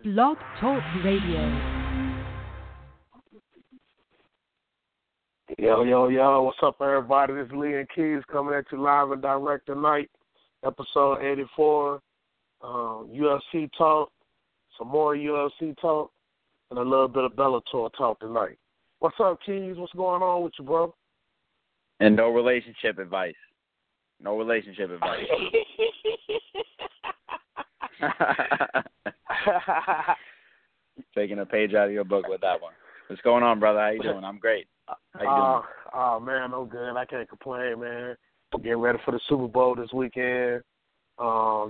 Blog Talk Radio. Yo, what's up, everybody? This is Lee and Keys coming at you live and direct tonight, episode 84, UFC talk, some more UFC talk, and a little bit of Bellator talk tonight. What's up, Keys? What's going on with you, bro? And no relationship advice. No relationship advice. Taking a page out of your book with that one. What's going on, brother? How you doing? I'm great. How you doing? Oh, man, I'm good. I can't complain, man. Getting ready for the Super Bowl this weekend. A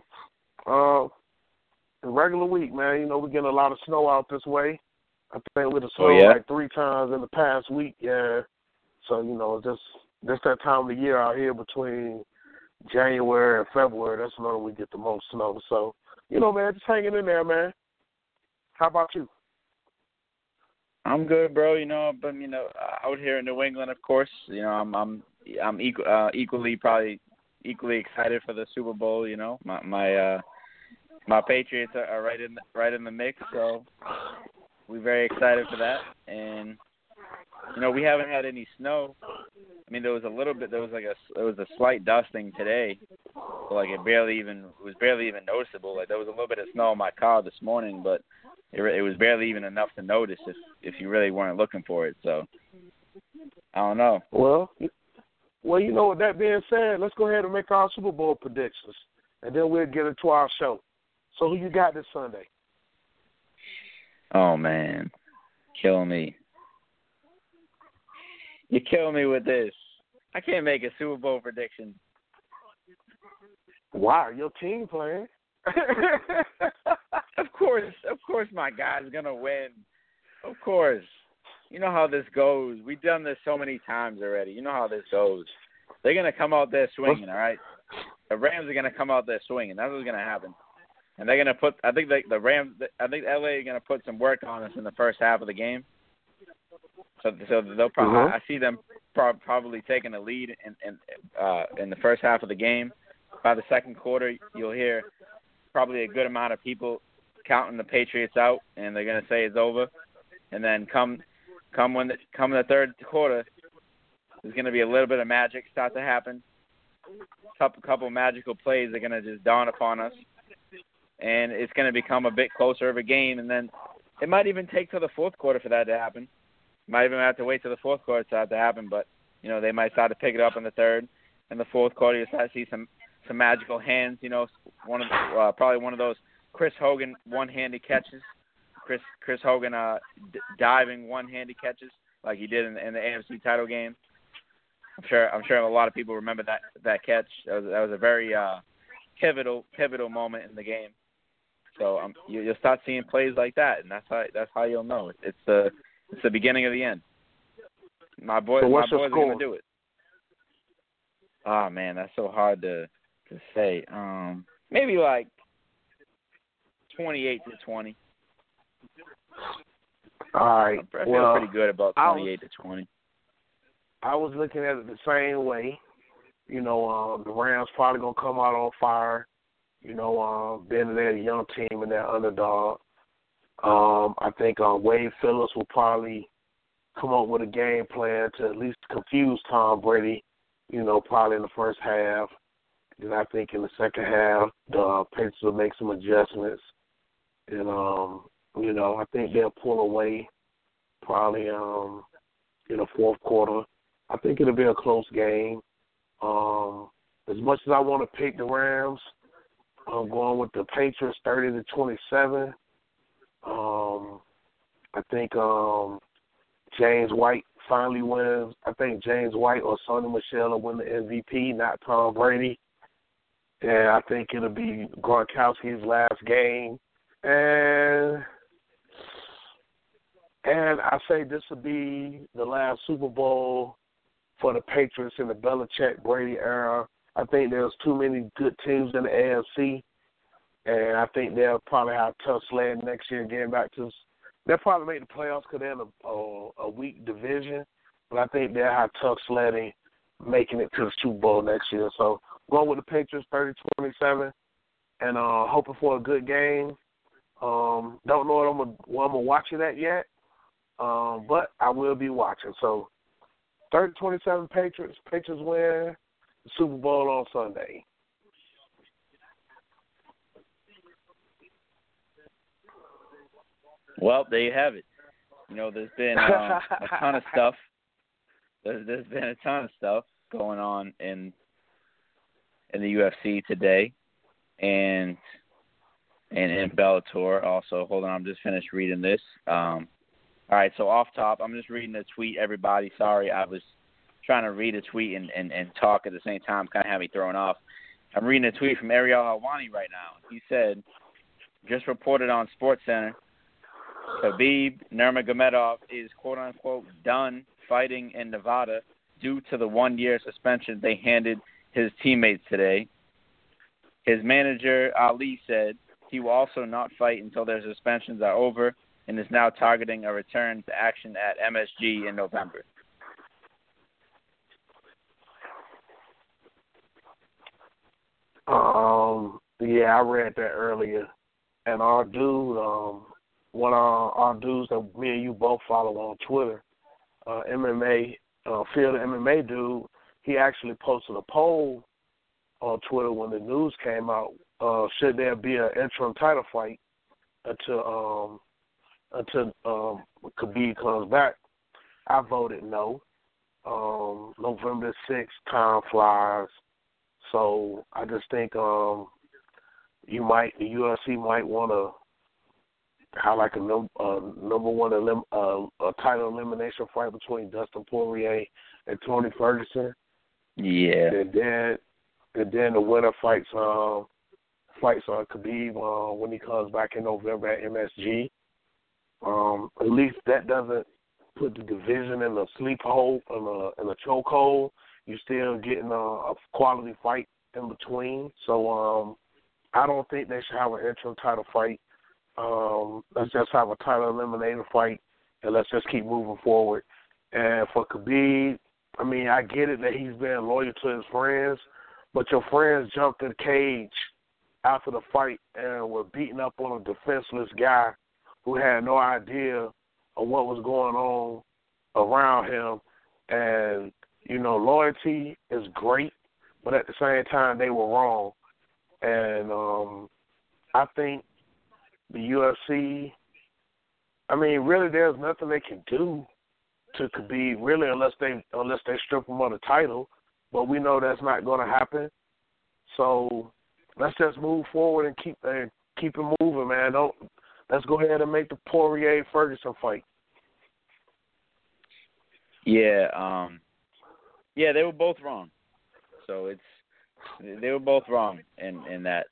regular week, man. We're getting a lot of snow out this way. I think with the snow like 3 times in the past week, yeah. So, just that time of the year out here between January and February, that's when we get the most snow. So, man, just hanging in there, man. How about you? I'm good, bro. But out here in New England, of course, I'm equally excited for the Super Bowl. My Patriots are right in the mix, so we're very excited for that. And we haven't had any snow. I mean, there was a slight dusting today, so it was barely even noticeable. Like there was a little bit of snow in my car this morning, but it was barely even enough to notice if you really weren't looking for it. So I don't know. Well, with that being said, let's go ahead and make our Super Bowl predictions, and then we'll get into our show. So who you got this Sunday? Oh man, killing me. You're killing me with this. I can't make a Super Bowl prediction. Why? Your team playing? Of course my guy's going to win. Of course. You know how this goes. We've done this so many times already. You know how this goes. They're going to come out there swinging, all right? The Rams are going to come out there swinging. That's what's going to happen. And they're going to put – I think LA is going to put some work on us in the first half of the game. So they'll probably I see them probably taking a lead in the first half of the game. By the second quarter, you'll hear probably a good amount of people counting the Patriots out, and they're going to say it's over. And then come the third quarter, there's going to be a little bit of magic start to happen. Couple magical plays are going to just dawn upon us, and it's going to become a bit closer of a game. And then it might even take till the fourth quarter for that to happen. Might even have to wait till the fourth quarter for that to happen, but they might start to pick it up in the third and the fourth quarter. You start to see some magical hands. Probably one of those Chris Hogan one-handed catches. Chris Hogan diving one-handed catches like he did in the AFC title game. I'm sure a lot of people remember that catch. That was a very pivotal moment in the game. So you'll start seeing plays like that, and that's how you'll know it's the beginning of the end. My boys are going to do it. Oh man, that's so hard to say. Maybe like 28-20. All right. I feel pretty good about 28-20. I was looking at it the same way. The Rams probably gonna come out on fire. Being they're a young team and they're underdog. I think Wade Phillips will probably come up with a game plan to at least confuse Tom Brady. Probably in the first half. And I think in the second half, the Patriots will make some adjustments. And, I think they'll pull away probably in the fourth quarter. I think it'll be a close game. As much as I want to pick the Rams, I'm going with the Patriots 30-27. I think James White finally wins. I think James White or Sonny Michel will win the MVP, not Tom Brady. And I think it'll be Gronkowski's last game. And I say this will be the last Super Bowl for the Patriots in the Belichick-Brady era. I think there's too many good teams in the AFC, and I think they'll probably have tough sledding next year getting back to – they'll probably make the playoffs because they're in a weak division, but I think they'll have tough sledding making it to the Super Bowl next year. So going with the Patriots 30-27 and hoping for a good game. Don't know where I'm gonna watch it at yet. But I will be watching. So 30-27 Patriots. Patriots win the Super Bowl on Sunday. Well, there you have it. There's been a ton of stuff. There's been a ton of stuff going on in the UFC today, and in Bellator also. Hold on, I'm just finished reading this. All right, so off top, I'm just reading a tweet. Everybody, sorry, I was trying to read a tweet and talk at the same time. Kind of had me thrown off. I'm reading a tweet from Ariel Helwani right now. He said, just reported on SportsCenter, Khabib Nurmagomedov is quote-unquote done fighting in Nevada due to the 1-year suspension they handed his teammates today. His manager, Ali, said he will also not fight until their suspensions are over and is now targeting a return to action at MSG in November. Yeah, I read that earlier. And our dude, one of our dudes that me and you both follow on Twitter, MMA, Field MMA dude, he actually posted a poll on Twitter when the news came out. Should there be an interim title fight until Khabib comes back? I voted no. November 6th, time flies. So I just think the UFC might want to have like a number one a title elimination fight between Dustin Poirier and Tony Ferguson. Yeah. And then the winner fights on Khabib when he comes back in November at MSG. At least that doesn't put the division in a sleep hole, in a chokehold. You're still getting a quality fight in between. So I don't think they should have an interim title fight. Let's just have a title eliminator fight, and let's just keep moving forward. And for Khabib, I mean, I get it that he's been loyal to his friends, but your friends jumped in the cage after the fight and were beating up on a defenseless guy who had no idea of what was going on around him. And, loyalty is great, but at the same time, they were wrong. And I think the UFC, I mean, really there's nothing they can do to Khabib, really, unless they strip him of the title. But we know that's not going to happen. So let's just move forward and keep it moving, man. Let's go ahead and make the Poirier-Ferguson fight. Yeah, they were both wrong. So they were both wrong in that,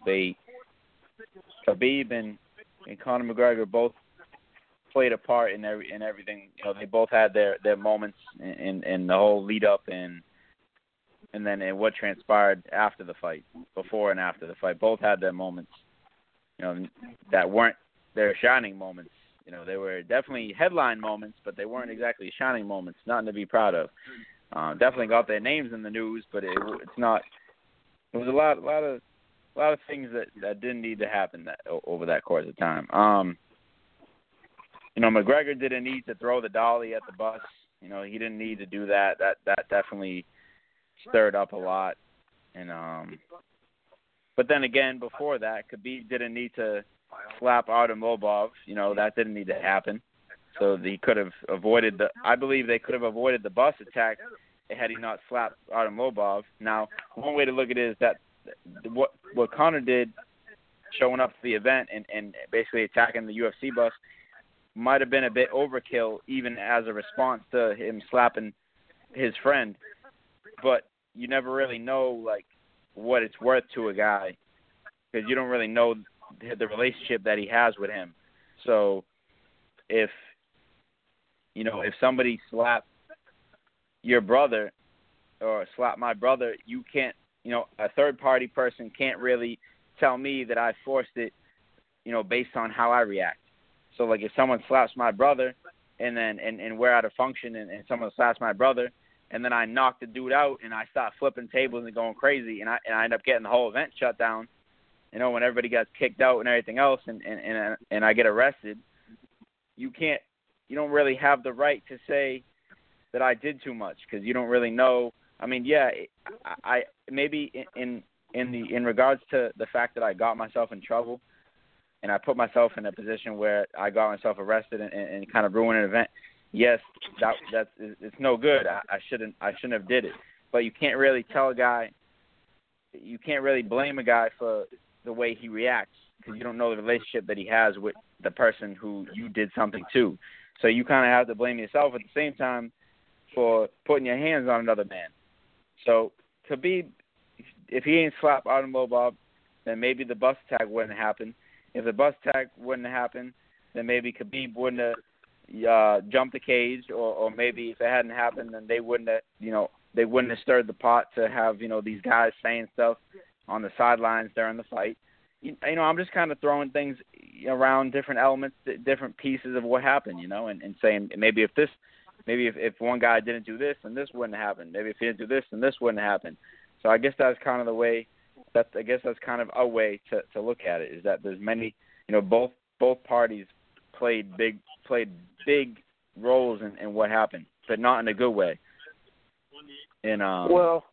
Khabib and Conor McGregor both played a part in everything. They both had their moments in the whole lead up and then in what transpired after the fight, before and after the fight. Both had their moments, that weren't their shining moments. They were definitely headline moments, but they weren't exactly shining moments, nothing to be proud of. Definitely got their names in the news, but it's not. It was a lot of things that didn't need to happen over that course of time. McGregor didn't need to throw the dolly at the bus. He didn't need to do that. That definitely stirred up a lot. And but then again, before that, Khabib didn't need to slap Artem Lobov. That didn't need to happen. So he could have avoided I believe they could have avoided the bus attack had he not slapped Artem Lobov. Now, one way to look at it is that what Conor did, showing up to the event and basically attacking the UFC bus, might have been a bit overkill, even as a response to him slapping his friend. But you never really know what it's worth to a guy, because you don't really know the relationship that he has with him. So if somebody slapped your brother or slapped my brother, you can't, a third-party person can't really tell me that I forced it, based on how I react. So, if someone slaps my brother and then and we're at a function and someone slaps my brother and then I knock the dude out and I start flipping tables and going crazy and I end up getting the whole event shut down, you know, when everybody gets kicked out and everything else, and I get arrested, you don't really have the right to say that I did too much because you don't really know. I mean, yeah, I maybe in regards to the fact that I got myself in trouble and I put myself in a position where I got myself arrested and kind of ruined an event. Yes, that's it's no good. I shouldn't have did it. But you can't really tell a guy. You can't really blame a guy for the way he reacts because you don't know the relationship that he has with the person who you did something to. So you kind of have to blame yourself at the same time for putting your hands on another man. So Khabib, if he ain't slapped Artem Lobov, then maybe the bus tag wouldn't happen. If the bus tag wouldn't happen, then maybe Khabib wouldn't have jumped the cage, or maybe if it hadn't happened, then they wouldn't have stirred the pot to have these guys saying stuff on the sidelines during the fight. I'm just kind of throwing things around, different elements, different pieces of what happened, and saying maybe if one guy didn't do this, then this wouldn't happen. Maybe if he didn't do this, then this wouldn't happen. So I guess that's kind of the way. That's kind of a way to look at it, is that there's many, both parties played big roles in what happened, but not in a good way. And well,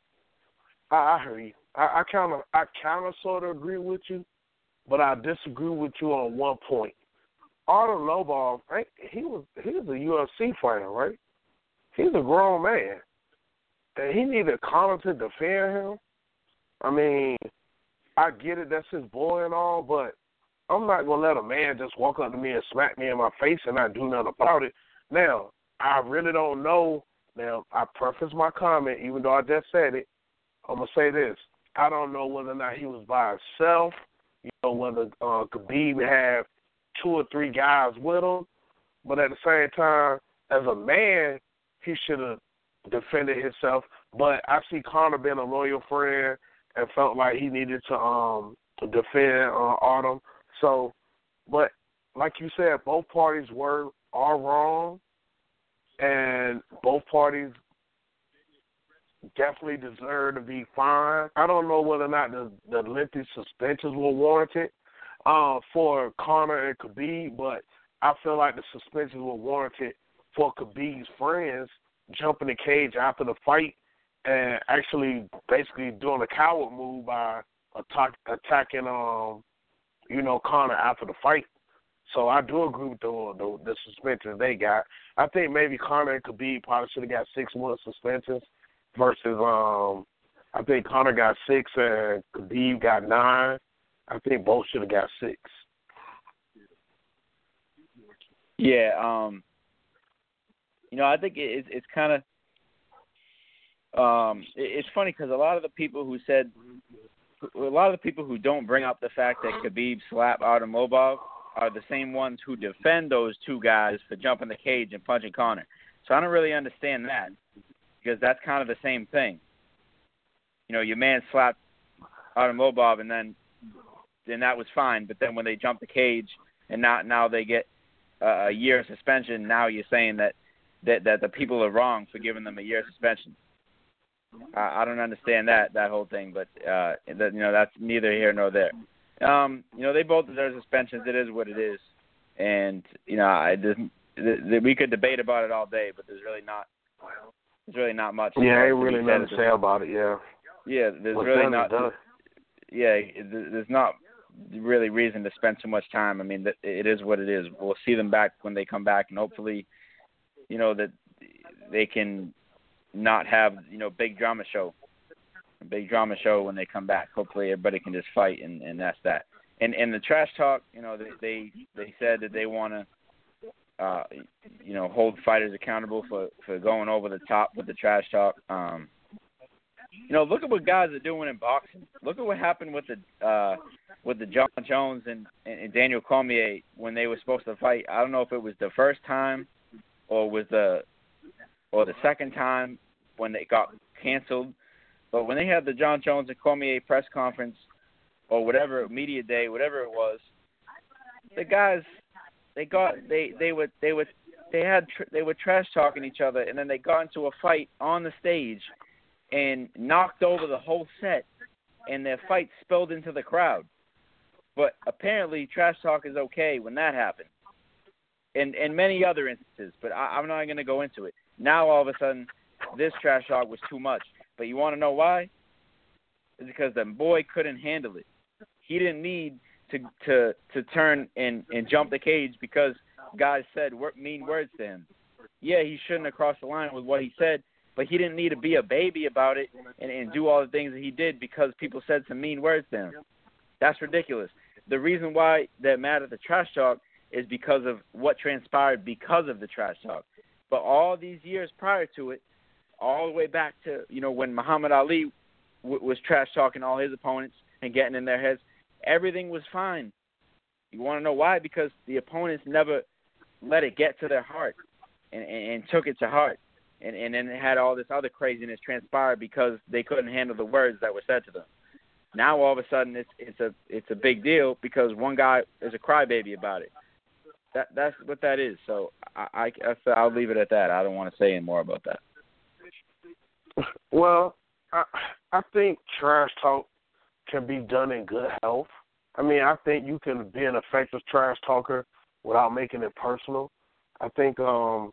I hear you. I kind of sort of agree with you, but I disagree with you on one point. Artem Lobov, he was a UFC fighter, right? He's a grown man, and he needed Conor to defend him. I mean, I get it, that's his boy and all, but I'm not gonna let a man just walk up to me and smack me in my face and not do nothing about it. Now, I really don't know. Now, I preface my comment, even though I just said it. I'm gonna say this: I don't know whether or not he was by himself. Whether Khabib had 2 or 3 guys with him. But at the same time, as a man, he should have defended himself. But I see Conor being a loyal friend and felt like he needed to defend Artem. So, but like you said, both parties are wrong, and both parties definitely deserve to be fined. I don't know whether or not the lengthy suspensions were warranted for Conor and Khabib, but I feel like the suspensions were warranted for Khabib's friends jumping the cage after the fight and actually basically doing a coward move by attacking Conor after the fight. So I do agree with the suspensions they got. I think maybe Conor and Khabib probably should have got 6-month suspensions versus I think Conor got 6 and Khabib got 9. I think both should have got 6. Yeah, I think it's kind of it's funny because a lot of the people who don't bring up the fact that Khabib slapped Artem Lobov are the same ones who defend those 2 guys for jumping the cage and punching Conor. So I don't really understand that, because that's kind of the same thing. Your man slapped Artem Lobov, and then that was fine. But then when they jump the cage and now they get a year of suspension, now you're saying that the people are wrong for giving them a year of suspension. I don't understand that whole thing, but that's neither here nor there. They both deserve suspensions. It is what it is, and we could debate about it all day, but there's really not much. Yeah, ain't really nothing to say about it. Yeah. Yeah, there's really not. Yeah, there's not really reason to spend too much time. I mean, it is what it is. We'll see them back when they come back, and hopefully, that they can not have big drama show when they come back. Hopefully, everybody can just fight, and that's that. And the trash talk, they said that they want to, hold fighters accountable for going over the top with the trash talk. Look at what guys are doing in boxing. Look at what happened with the John Jones and Daniel Cormier when they were supposed to fight. I don't know if it was the first time or the second time when they got canceled. But when they had the John Jones and Cormier press conference or whatever, media day, whatever it was, the guys they were trash talking each other, and then they got into a fight on the stage and knocked over the whole set, and their fight spilled into the crowd. But apparently, trash talk is okay when that happens. And many other instances, but I'm not going to go into it. Now, all of a sudden, this trash talk was too much. But you want to know why? It's because the boy couldn't handle it. He didn't need to turn and jump the cage because guys said mean words to him. Yeah, he shouldn't have crossed the line with what he said, but he didn't need to be a baby about it and do all the things that he did because people said some mean words to him. That's ridiculous. The reason why they're mad at the trash talk is because of what transpired because of the trash talk. But all these years prior to it, all the way back to, when Muhammad Ali was trash talking all his opponents and getting in their heads, everything was fine. You want to know why? Because the opponents never let it get to their heart and took it to heart. And then it had all this other craziness transpire because they couldn't handle the words that were said to them. Now all of a sudden it's a big deal because one guy is a crybaby about it. That's what that is. So I'll leave it at that. I don't want to say any more about that. Well, I think trash talk can be done in good health. I mean, I think you can be an effective trash talker without making it personal. I think, but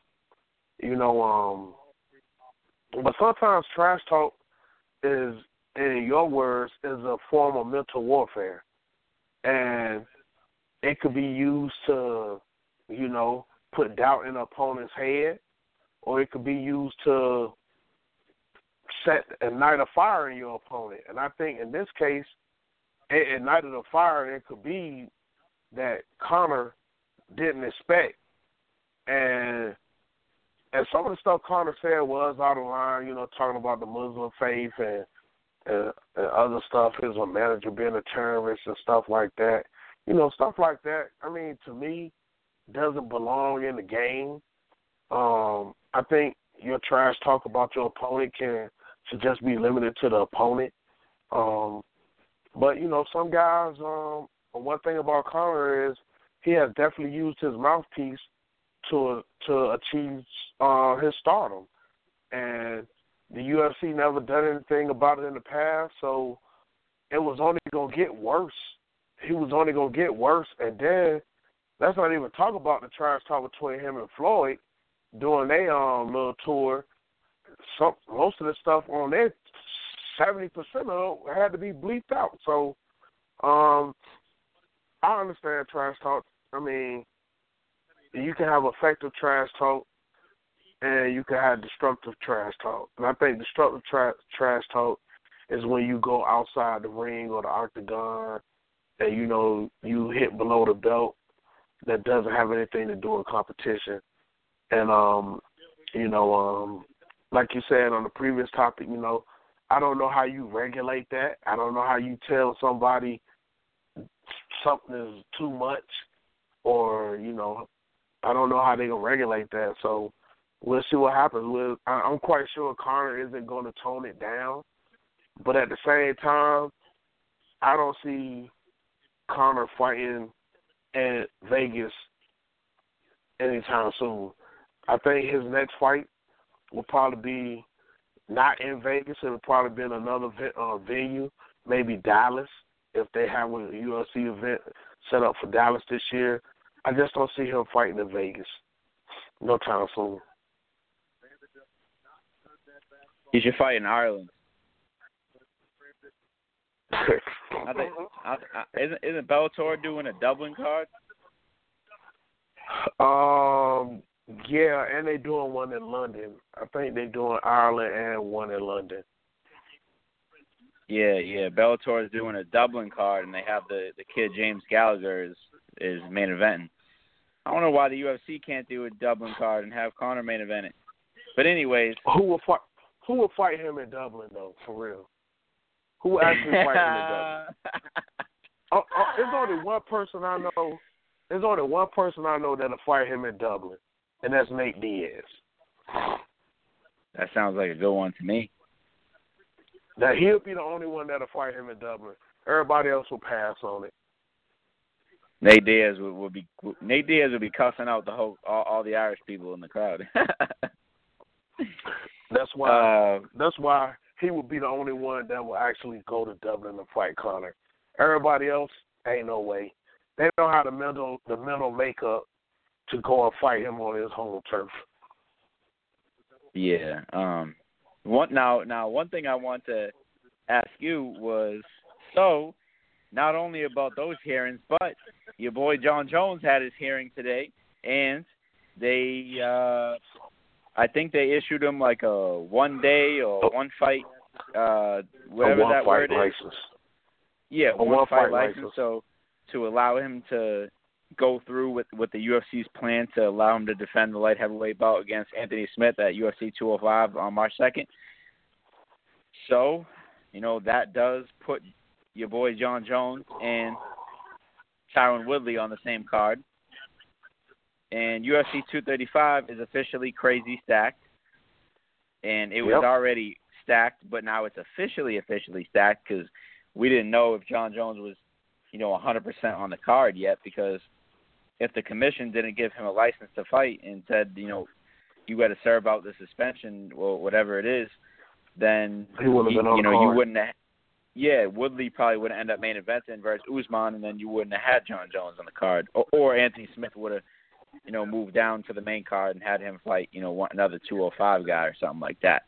sometimes trash talk is, in your words, is a form of mental warfare. And it could be used to, put doubt in an opponent's head, or it could be used to ignite a fire in your opponent. And I think in this case, it ignited a fire. It could be that Conor didn't expect. And some of the stuff Conor said was out of line, talking about the Muslim faith and other stuff, his manager being a terrorist and stuff like that. Stuff like that, I mean, to me, doesn't belong in the game. I think your trash talk about your opponent should just be limited to the opponent. But, some guys, one thing about Conor is he has definitely used his mouthpiece to achieve his stardom. And the UFC never done anything about it in the past, so it was only going to get worse. He was only going to get worse. And then let's not even talk about the trash talk between him and Floyd during their little tour. Most of the stuff on there, 70% of it had to be bleeped out. So I understand trash talk. I mean, you can have effective trash talk and you can have destructive trash talk. And I think destructive trash talk is when you go outside the ring or the octagon and, you hit below the belt that doesn't have anything to do with competition. And, like you said on the previous topic, I don't know how you regulate that. I don't know how you tell somebody something is too much or, I don't know how they're going to regulate that. So we'll see what happens. I'm quite sure Conor isn't going to tone it down. But at the same time, I don't see Conor fighting at Vegas anytime soon. I think his next fight will probably be not in Vegas. It will probably be in another venue, maybe Dallas, if they have a UFC event set up for Dallas this year. I just don't see him fighting in Vegas no time soon. He should fight in Ireland. Isn't Bellator doing a Dublin card? Yeah, and they're doing one in London. I think they're doing Ireland and one in London. Yeah. Bellator is doing a Dublin card, and they have the kid James Gallagher is main eventing. I don't know why the UFC can't do a Dublin card and have Conor main event it. But anyways, who will fight him in Dublin though? For real, who will actually fight him in Dublin? There's only one person I know. There's only one person I know that'll fight him in Dublin, and that's Nate Diaz. That sounds like a good one to me. Now he'll be the only one that'll fight him in Dublin. Everybody else will pass on it. Nate Diaz will be cussing out all the Irish people in the crowd. That's why he will be the only one that will actually go to Dublin to fight Conor. Everybody else Ain't no way. They know how the mental makeup to go and fight him on his home turf. Yeah. One thing I want to ask you was, so not only about those hearings, but your boy John Jones had his hearing today, and they, I think they issued him like a 1 day or one fight, whatever that word license. is. Yeah, a one fight license. So to allow him to go through with the UFC's plan to allow him to defend the light heavyweight bout against Anthony Smith at UFC 205 on March 2nd. So, that does put your boy John Jones and Tyron Woodley on the same card. And UFC 235 is officially crazy stacked. And it was already stacked, but now it's officially stacked because we didn't know if John Jones was, 100% on the card yet, because if the commission didn't give him a license to fight and said, you got to serve out the suspension or whatever it is, then he would have been on the card. You wouldn't have. Yeah, Woodley probably would have ended up main eventing versus Usman, and then you wouldn't have had John Jones on the card, or Anthony Smith would have, moved down to the main card and had him fight, another 205 guy or something like that.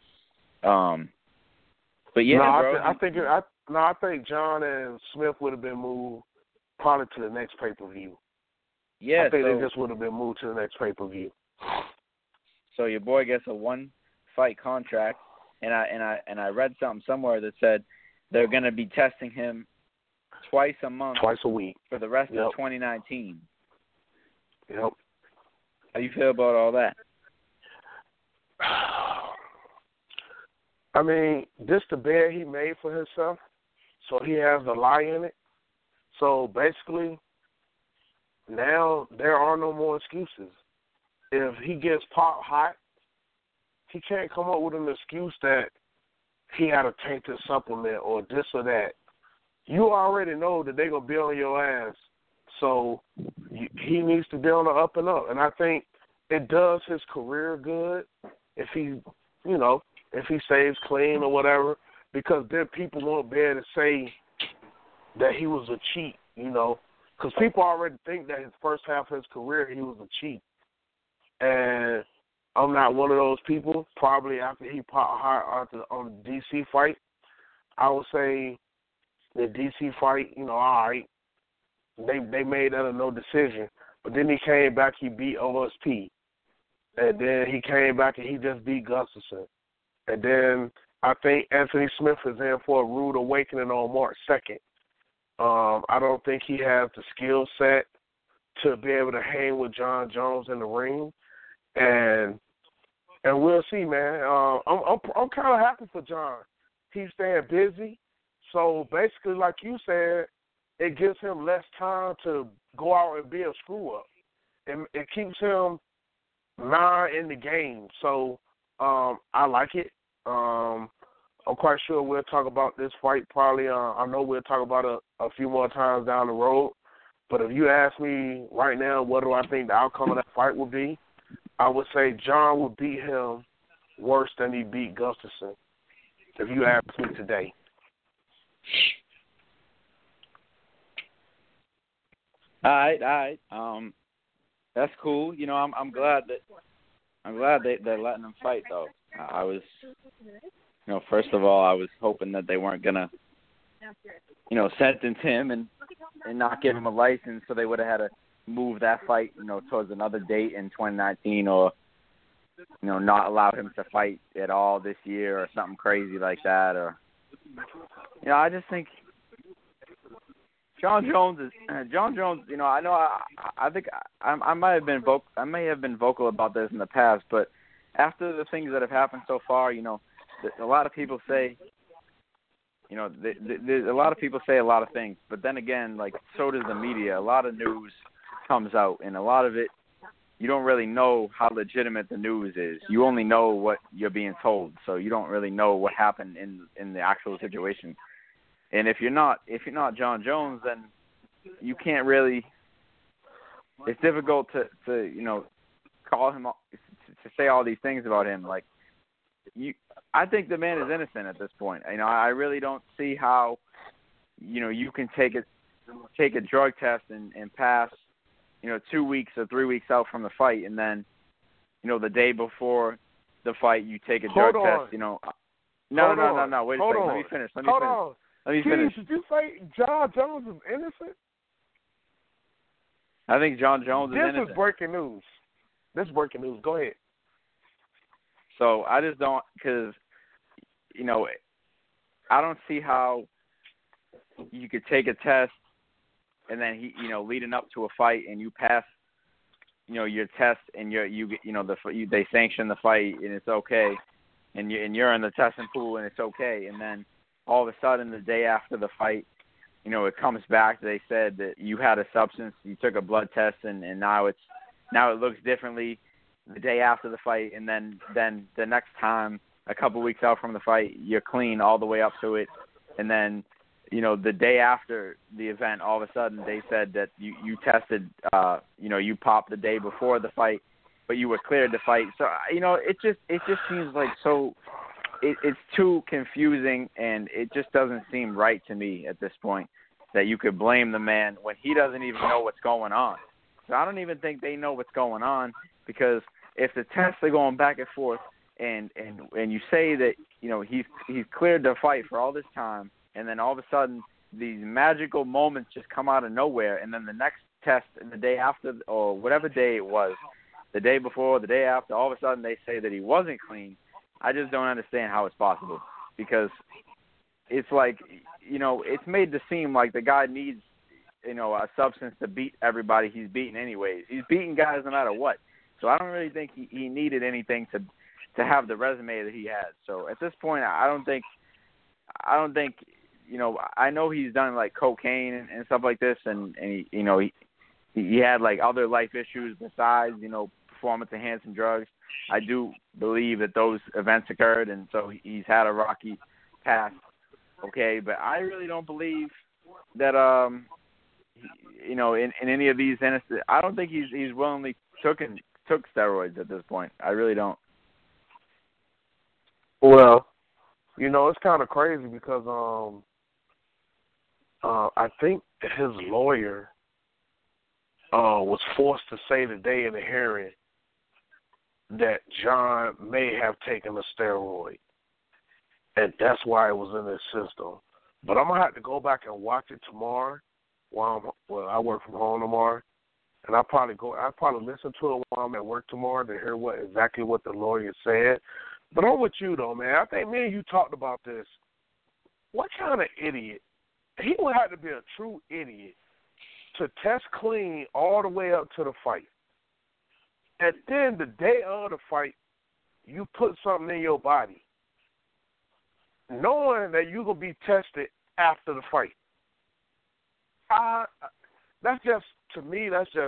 But yeah, I think John and Smith would have been moved probably to the next pay-per-view. Yeah, I think they just would have been moved to the next pay-per-view. So your boy gets a one-fight contract, and I read something somewhere that said they're going to be testing him twice a week for the rest of 2019. Yep. How do you feel about all that? I mean, this the bed he made for himself, so he has a lie in it. So basically, now there are no more excuses. If he gets popped hot, he can't come up with an excuse that he had a tainted supplement or this or that. You already know that they're going to be on your ass, so he needs to be on the up and up. And I think it does his career good if he, if he stays clean or whatever, because then people won't be able to say that he was a cheat, because people already think that his first half of his career he was a cheat. And I'm not one of those people. Probably after he popped hard on the DC fight, I would say the DC fight, all right, they made that a no decision. But then he came back, he beat OSP. And then he came back and he just beat Gustafsson. And then I think Anthony Smith is in for a rude awakening on March 2nd. I don't think he has the skill set to be able to hang with John Jones in the ring. And we'll see, man. I'm kind of happy for John. He's staying busy. So basically, like you said, it gives him less time to go out and be a screw-up. It keeps him in the game. So I like it. I'm quite sure we'll talk about this fight probably. I know we'll talk about it a few more times down the road. But if you ask me right now what do I think the outcome of that fight will be, I would say John would beat him worse than he beat Gustafsson, if you ask me today. All right. That's cool. I'm glad they're letting him fight though. I was, first of all, I was hoping that they weren't gonna, sentence him and not give him a license, so they would have had to move that fight, towards another date in 2019, or, not allow him to fight at all this year or something crazy like that, or, I just think John Jones. I know. I think I may have been vocal about this in the past, but after the things that have happened so far, a lot of people say, a lot of people say a lot of things, but then again, like, so does the media. A lot of news comes out, and a lot of it, you don't really know how legitimate the news is. You only know what you're being told, so you don't really know what happened in the actual situation. And if you're not John Jones, then you can't really. It's difficult to call him, to say all these things about him. Like, I think the man is innocent at this point. I really don't see how you can take it take a drug test and pass, 2 weeks or 3 weeks out from the fight, and then, the day before the fight you take a drug test, No. Wait a second. Let me finish. Let me finish. Did you say John Jones is innocent? I think John Jones is innocent. This is breaking news. Go ahead. So I just don't, because, I don't see how you could take a test and then leading up to a fight and you pass, your test and they sanction the fight and it's okay, and you're in the testing pool and it's okay, and then all of a sudden the day after the fight, it comes back. They said that you had a substance, you took a blood test, and now it looks differently the day after the fight, and then the next time, a couple weeks out from the fight, you're clean all the way up to it, and then the day after the event, all of a sudden they said that you tested, you popped the day before the fight, but you were cleared to fight. So it just seems like it's too confusing, and it just doesn't seem right to me at this point that you could blame the man when he doesn't even know what's going on. So I don't even think they know what's going on, because if the tests are going back and forth, and you say that he's cleared to fight for all this time, and then all of a sudden these magical moments just come out of nowhere, and then the next test the day after, or whatever day it was, the day before, the day after, all of a sudden they say that he wasn't clean. I just don't understand how it's possible, because it's like, it's made to seem like the guy needs, a substance to beat everybody he's beating anyways. He's beating guys no matter what. So I don't really think he needed anything to have the resume that he has. So at this point, I don't think, I know he's done like cocaine and stuff like this, and he had like other life issues besides, performance enhancing drugs. I do believe that those events occurred, and so he's had a rocky past. Okay, but I really don't believe that in any of these instances. I don't think he's willingly took steroids at this point. I really don't. Well, it's kind of crazy because I think his lawyer was forced to say today in the hearing that John may have taken a steroid, and that's why it was in his system. But I'm going to have to go back and watch it tomorrow I work from home tomorrow, and I'll probably listen to it while I'm at work tomorrow to hear exactly what the lawyer said. But I'm with you, though, man. I think me and you talked about this. What kind of idiot? He would have to be a true idiot to test clean all the way up to the fight. And then the day of the fight, you put something in your body, knowing that you're going to be tested after the fight. To me,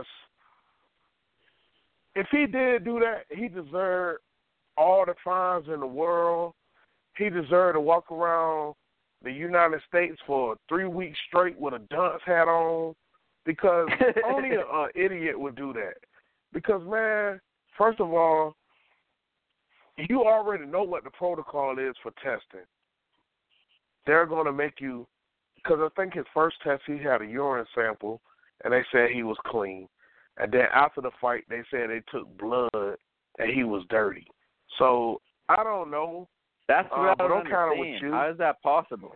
if he did do that, he deserved all the fines in the world. He deserved to walk around the United States for 3 weeks straight with a dunce hat on, because only an idiot would do that. Because, man, first of all, you already know what the protocol is for testing. They're going to make you, because I think his first test, he had a urine sample, and they said he was clean. And then after the fight, they said they took blood, and he was dirty. So, I don't know. That's what I don't understand. How is that possible?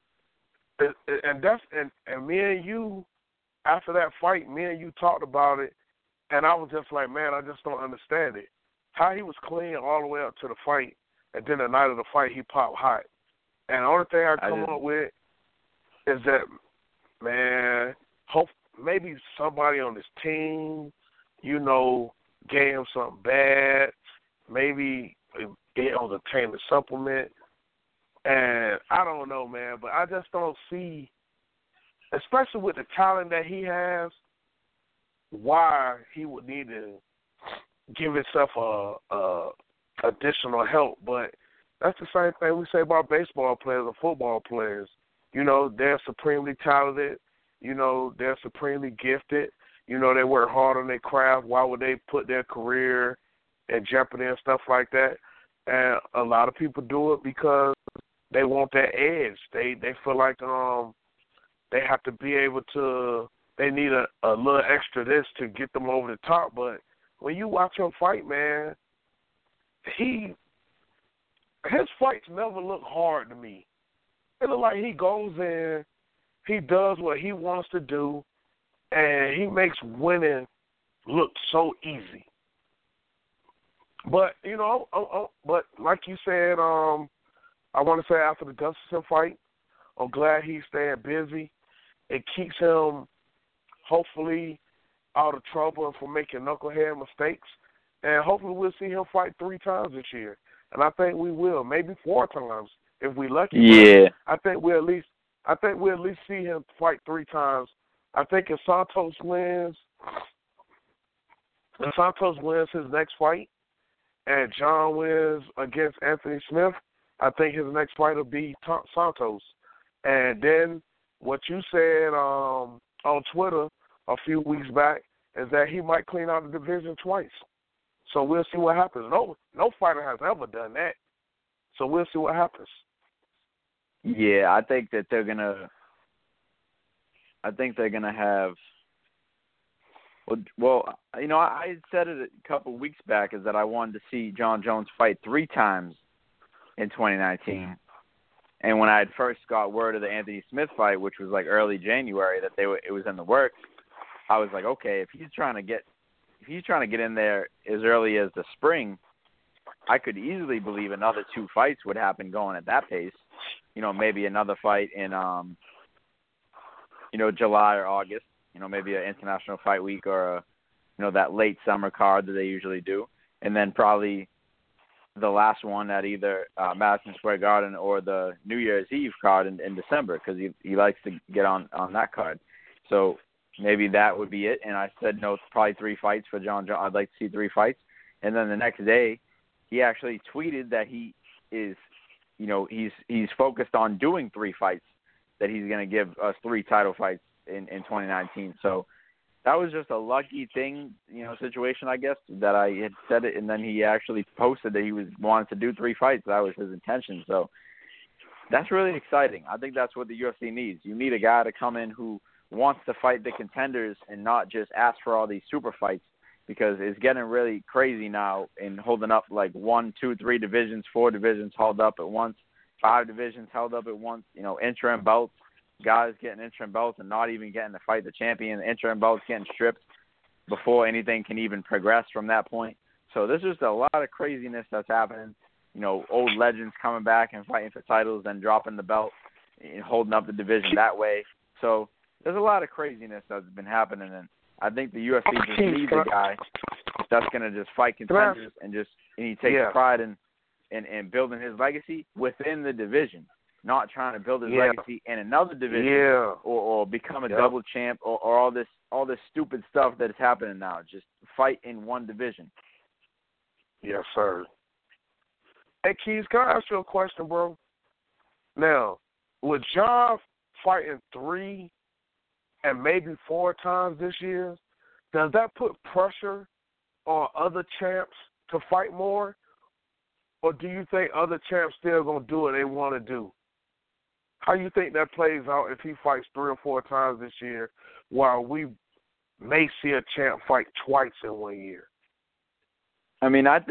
And me and you, after that fight, me and you talked about it, and I was just like, man, I just don't understand it. How he was clean all the way up to the fight, and then the night of the fight, he popped hot. And the only thing I come up with is that, man, maybe somebody on his team, gave him something bad. Maybe it was a tainted supplement. And I don't know, man, but I just don't see, especially with the talent that he has, why he would need to give himself additional help. But that's the same thing we say about baseball players or football players. They're supremely talented. They're supremely gifted. They work hard on their craft. Why would they put their career in jeopardy and stuff like that? And a lot of people do it because they want that edge. They feel like they have to be able to. They need a little extra this to get them over the top. But when you watch him fight, man, his fights never look hard to me. It look like he goes in, he does what he wants to do, and he makes winning look so easy. But but like you said, I want to say after the Gustafsson fight, I'm glad he's staying busy. It keeps him hopefully out of trouble and from making knucklehead mistakes. And hopefully we'll see him fight 3 times this year. And I think we will, maybe 4 times if we lucky. Yeah. But I think we'll at least see him fight 3 times. I think if Santos wins his next fight and John wins against Anthony Smith, I think his next fight will be Santos. And then what you said on Twitter a few weeks back is that he might clean out the division twice. So we'll see what happens. No fighter has ever done that. So we'll see what happens. Yeah, I think that they're gonna have. Well, I said it a couple of weeks back is that I wanted to see John Jones fight 3 times in 2019. And when I had first got word of the Anthony Smith fight, which was like early January, that it was in the works, I was like, okay, if he's trying to get in there as early as the spring, I could easily believe another 2 fights would happen going at that pace. Maybe another fight in July or August. Maybe an international fight week or that late summer card that they usually do, and then probably the last one at either Madison Square Garden or the New Year's Eve card in December, because he likes to get on that card. So maybe that would be it. And I said no, probably 3 fights for John Jones. I'd like to see 3 fights. And then the next day, he actually tweeted that he is, he's focused on doing 3 fights, that he's going to give us 3 title fights in 2019. So that was just a lucky thing, situation, I guess, that I had said it, and then he actually posted that he wanted to do 3 fights. That was his intention. So that's really exciting. I think that's what the UFC needs. You need a guy to come in who wants to fight the contenders and not just ask for all these super fights, because it's getting really crazy now in holding up like 1, 2, 3 divisions, 4 divisions held up at once, 5 divisions held up at once, interim belts. Guys getting interim belts and not even getting to fight the champion. The interim belts getting stripped before anything can even progress from that point. So there's just a lot of craziness that's happening. Old legends coming back and fighting for titles, then dropping the belt and holding up the division that way. So there's a lot of craziness that's been happening, and I think the UFC just needs a guy that's going to just fight contenders and he takes pride in building his legacy within the division. Not trying to build his legacy in another division or become a double champ or all this stupid stuff that is happening now. Just fight in one division. Yes, sir. Hey, Keys, can I ask you a question, bro? Now, with John fighting 3 and maybe 4 times this year, does that put pressure on other champs to fight more? Or do you think other champs still going to do what they want to do? How you think that plays out if he fights 3 or 4 times this year, while we may see a champ fight twice in 1 year? I mean, I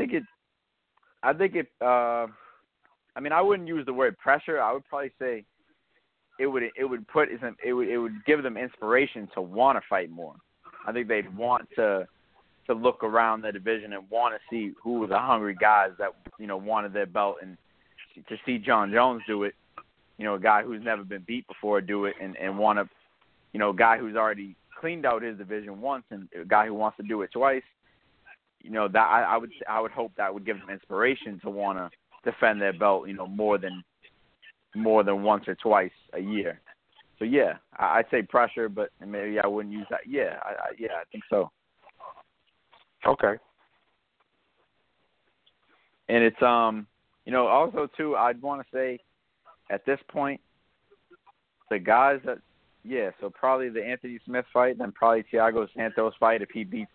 wouldn't use the word pressure. I would probably say it would give them inspiration to want to fight more. I think they'd want to look around the division and want to see who were the hungry guys that wanted their belt, and to see John Jones do it. A guy who's never been beat before do it, and want to, a guy who's already cleaned out his division once, and a guy who wants to do it twice. That I would hope that would give them inspiration to want to defend their belt, more than once or twice a year. So yeah, I'd say pressure, but maybe I wouldn't use that. Yeah, I think so. Okay. And it's also too, I'd want to say, at this point, the guys that, so probably the Anthony Smith fight, then probably Thiago Santos fight if he beats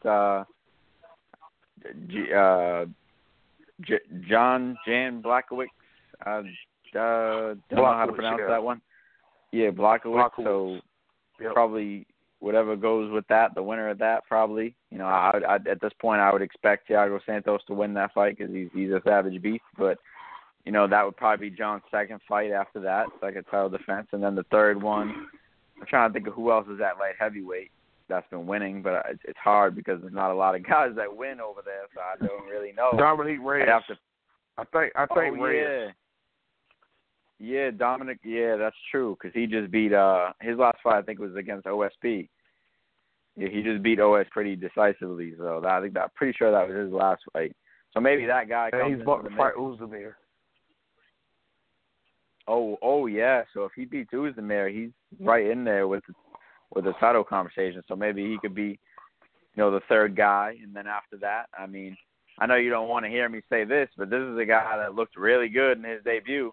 Jan Blachowicz. Don't know how to pronounce that one. Yeah, Blachowicz. So Yep. Probably whatever goes with that, the winner of that probably. You know, I at this point I would expect Thiago Santos to win that fight because he's a savage beast. But you know, that would probably be John's second fight after that, second title defense, and then the third one. I'm trying to think of who else is at light heavyweight that's been winning, but it's hard because there's not a lot of guys that win over there, so I don't really know. Dominic Reyes. I think Reyes. Yeah, Dominic. Yeah, that's true because he just beat his last fight. I think was against OSP. Yeah, he just beat OS pretty decisively. So I'm pretty sure that was his last fight. So maybe that guy. And he's about to fight Uzdemir. Oh yeah. So if he beats Uzdemir, he's right in there with the title conversation. So maybe he could be, the third guy. And then after that, I mean, I know you don't want to hear me say this, but this is a guy that looked really good in his debut.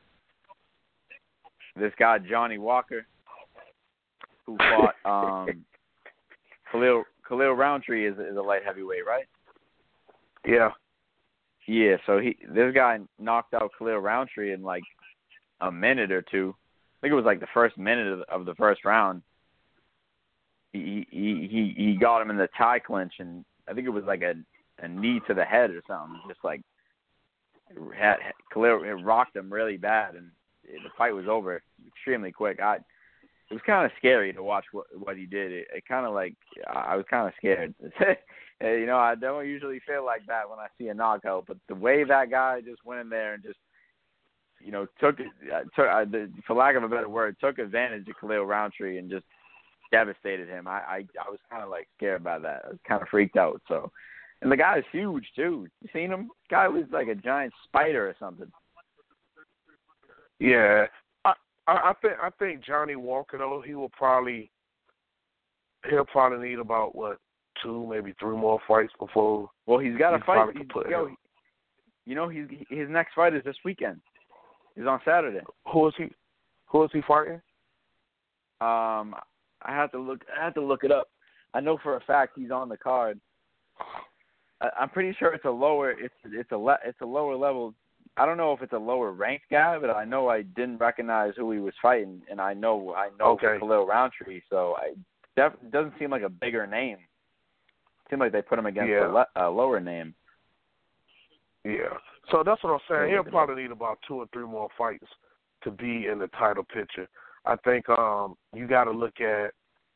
This guy Johnny Walker, who fought Khalil Roundtree is a light heavyweight, right? Yeah. Yeah. So this guy knocked out Khalil Roundtree in like a minute or two. I think it was like the first minute of the first round. He got him in the tie clinch, and I think it was like a knee to the head or something. Just like Khalil rocked him really bad, and the fight was over extremely quick. It was kind of scary to watch what he did. It kind of like I was kind of scared. I don't usually feel like that when I see a knockout, but the way that guy just went in there and just took for lack of a better word, took advantage of Khalil Roundtree and just devastated him. I was kind of like scared by that. I was kind of freaked out. So, and the guy is huge too. You seen him? The guy was like a giant spider or something. Yeah, I think Johnny Walker though he'll probably need about 2, maybe 3 more fights before. Well, he's got a fight. His his next fight is this weekend. He's on Saturday. Who is he fighting? I have to look it up. I know for a fact he's on the card. I'm pretty sure it's a lower level. I don't know if it's a lower ranked guy, but I know I didn't recognize who he was fighting, and I know okay. Khalil Roundtree, so it doesn't seem like a bigger name. It seemed like they put him against a lower name. Yeah. So that's what I'm saying. He'll probably need about 2 or 3 more fights to be in the title picture. I think you have to look at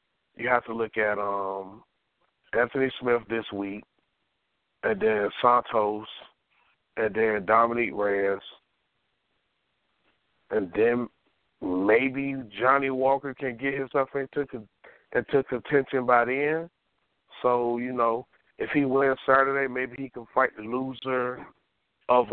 Anthony Smith this week, and then Santos, and then Dominic Reyes, and then maybe Johnny Walker can get himself into contention by then. So, if he wins Saturday, maybe he can fight the loser of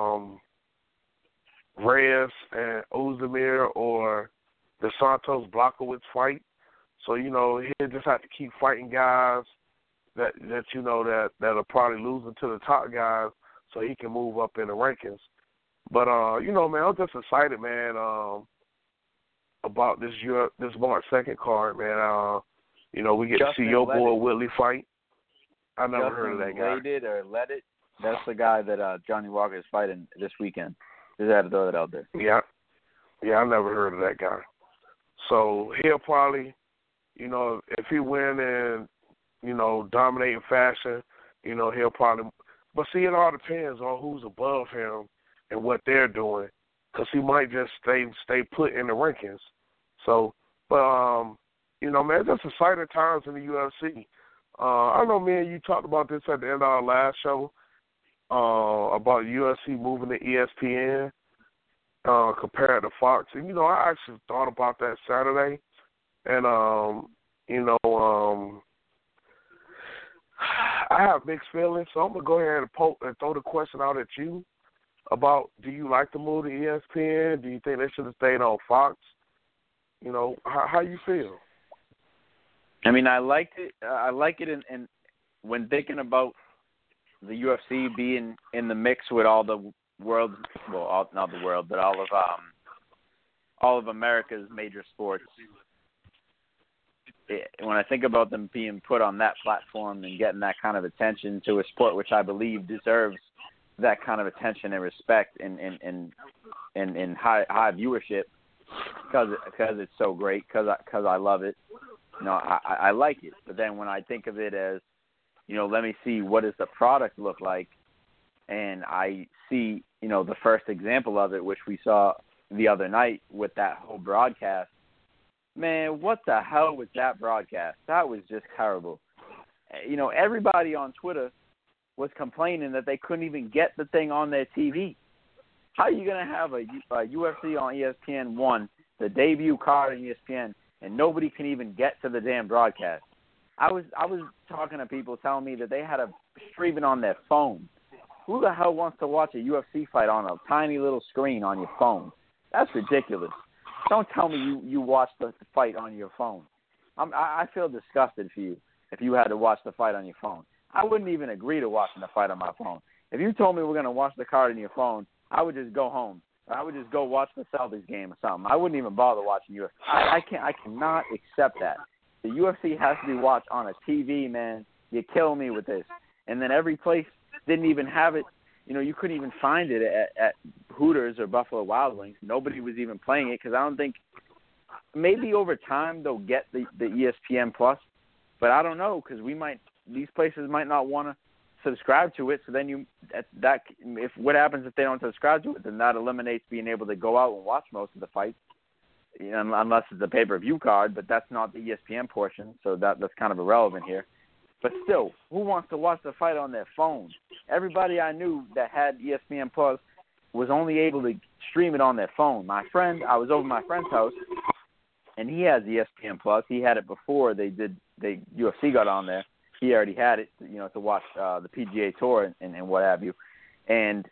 Reyes and Uzdemir or the Santos Blachowicz fight. So, he'll just have to keep fighting guys that'll probably losing to the top guys so he can move up in the rankings. But, man, I'm just excited, man, about this March 2nd card, man. We get to see your boy Whitley fight. I never heard of that guy. Let it. That's the guy that Johnny Walker is fighting this weekend. Just had to throw that out there. Yeah, I never heard of that guy. So he'll probably, if he win in, dominating fashion, he'll probably. But see, it all depends on who's above him and what they're doing, because he might just stay put in the rankings. So, but man, just exciting times in the UFC. I know, man, you talked about this at the end of our last show about UFC moving to ESPN compared to Fox. And, I actually thought about that Saturday. And, I have mixed feelings, so I'm going to go ahead and throw the question out at you about, do you like the move to ESPN? Do you think they should have stayed on Fox? How you feel? I mean, I liked it. I like it in when thinking about the UFC being in the mix with all the world, not the world, but all of America's major sports. When I think about them being put on that platform and getting that kind of attention to a sport which I believe deserves that kind of attention and respect and high viewership, because it's so great, because I love it. You know, I like it. But then when I think of it as, you know, let me see what does the product look like, and I see, you know, the first example of it, which we saw the other night with that whole broadcast. Man, what the hell was that broadcast? That was just terrible. You know, everybody on Twitter was complaining that they couldn't even get the thing on their TV. How are you going to have a UFC on ESPN1, the debut card on ESPN, and nobody can even get to the damn broadcast? I was talking to people telling me that they had to stream it on their phone. Who the hell wants to watch a UFC fight on a tiny little screen on your phone? That's ridiculous. Don't tell me you watched the fight on your phone. I feel disgusted for you if you had to watch the fight on your phone. I wouldn't even agree to watching the fight on my phone. If you told me we're going to watch the card on your phone, I would just go home. I would just go watch the Celtics game or something. I wouldn't even bother watching UFC. I cannot accept that. The UFC has to be watched on a TV, man. You kill me with this. And then every place didn't even have it. You know, you couldn't even find it at Hooters or Buffalo Wild Wings. Nobody was even playing it because I don't think – maybe over time they'll get the ESPN Plus, but I don't know because these places might not want to subscribe to it. So then what happens if they don't subscribe to it? Then that eliminates being able to go out and watch most of the fights, you know, unless it's a pay-per-view card, but that's not the ESPN portion, so that's kind of irrelevant here. But still, who wants to watch the fight on their phone? Everybody I knew that had ESPN Plus was only able to stream it on their phone. I was over at my friend's house, and he has ESPN Plus. He had it before UFC got on there. He already had it, you know, to watch the PGA Tour and what have you. And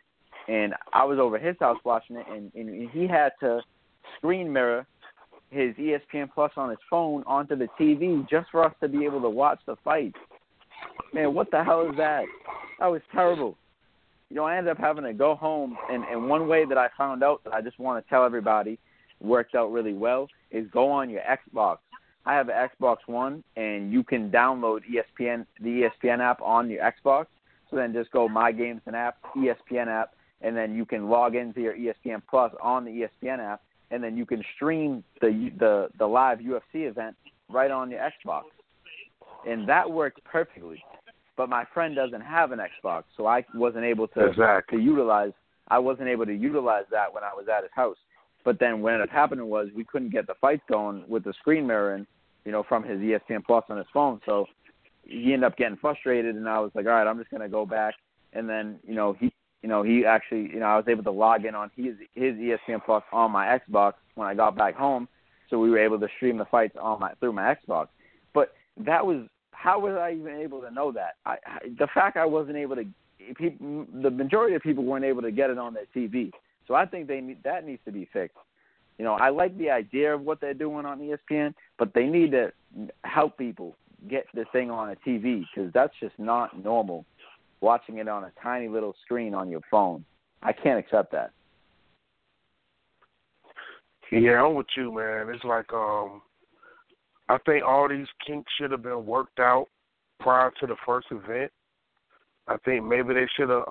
I was over at his house watching it, and he had to screen mirror his ESPN Plus on his phone onto the TV just for us to be able to watch the fight. Man, what the hell is that? That was terrible. You know, I ended up having to go home, and one way that I found out that I just want to tell everybody worked out really well is go on your Xbox. I have an Xbox One, and you can download the ESPN app on your Xbox. So then just go My Games and App, ESPN app, and then you can log into your ESPN Plus on the ESPN app, and then you can stream the live UFC event right on your Xbox. And that worked perfectly. But my friend doesn't have an Xbox, so I wasn't able to utilize that when I was at his house. But then what ended up happening was we couldn't get the fights going with the screen mirroring, you know, from his ESPN Plus on his phone. So he ended up getting frustrated, and I was like, all right, I'm just going to go back. And then, he actually, I was able to log in on his ESPN Plus on my Xbox when I got back home, so we were able to stream the fights through my Xbox. But how was I even able to know that? The fact I wasn't able to, the majority of people weren't able to get it on their TV. So I think that needs to be fixed. You know, I like the idea of what they're doing on ESPN, but they need to help people get the thing on a TV because that's just not normal, watching it on a tiny little screen on your phone. I can't accept that. Yeah, I'm with you, man. It's like I think all these kinks should have been worked out prior to the first event. I think maybe they should have,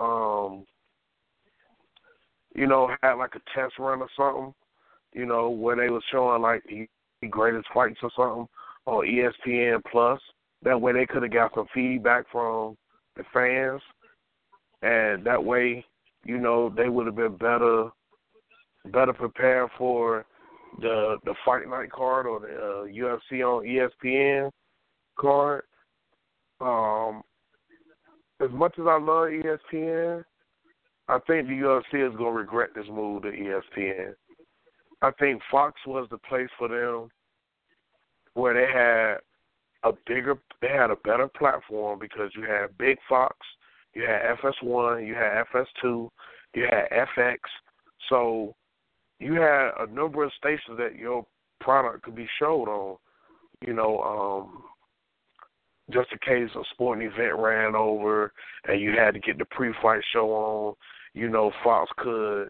had like a test run or something, where they was showing like the greatest fights or something on ESPN Plus. That way they could have got some feedback from the fans, and that way, they would have been better prepared for the Fight Night card or the UFC on ESPN card. As much as I love ESPN, I think the UFC is going to regret this move to ESPN. I think Fox was the place for them where they had a better platform because you had Big Fox, you had FS1, you had FS2, you had FX. So you had a number of stations that your product could be showed on. Just in case a sporting event ran over and you had to get the pre-fight show on, Fox could,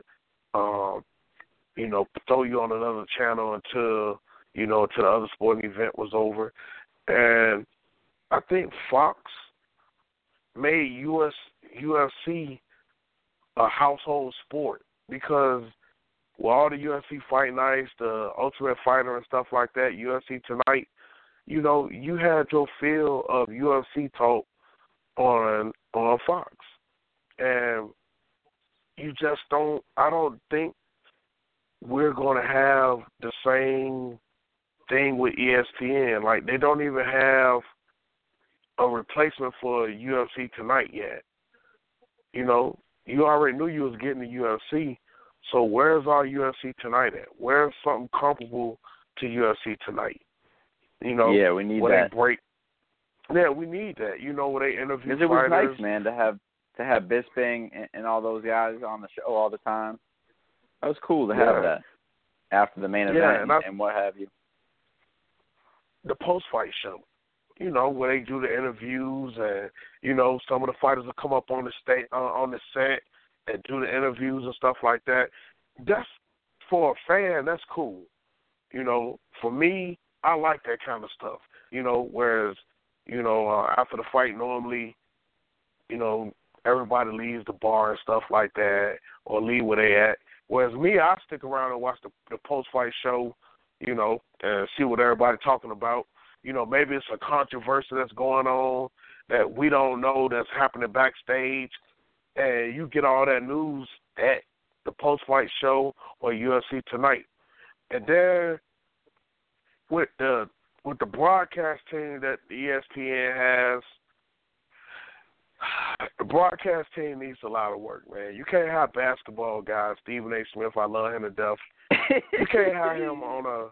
throw you on another channel until the other sporting event was over. And I think Fox made UFC a household sport because with all the UFC Fight Nights, the Ultimate Fighter and stuff like that, UFC Tonight, you know, you had your fill of UFC talk on Fox. And you just don't, I don't think we're going to have the same thing with ESPN. Like, they don't even have a replacement for UFC Tonight yet. You know, you already knew you was getting the UFC, so where's our UFC Tonight at? Where's something comparable to UFC Tonight? You know, yeah, we need that. They break. Yeah, we need that. You know, where they interview because it was fighters. nice, man, to have Bisping and all those guys on the show all the time. That was cool to have that after the main event and what have you. The post-fight show, you know, where they do the interviews and, you know, some of the fighters will come up on the set and do the interviews and stuff like that. That's, for a fan, that's cool. You know, for me, I like that kind of stuff. You know, whereas, you know, after the fight normally, you know, everybody leaves the bar and stuff like that or leave where they at. Whereas me, I stick around and watch the post-fight show, you know, and see what everybody's talking about. You know, maybe it's a controversy that's going on that we don't know that's happening backstage, and you get all that news at the post-fight show or UFC Tonight. And then with the broadcast team that the ESPN has, the broadcast team needs a lot of work, man. You can't have basketball guys, Stephen A. Smith, I love him to death. You can't have him on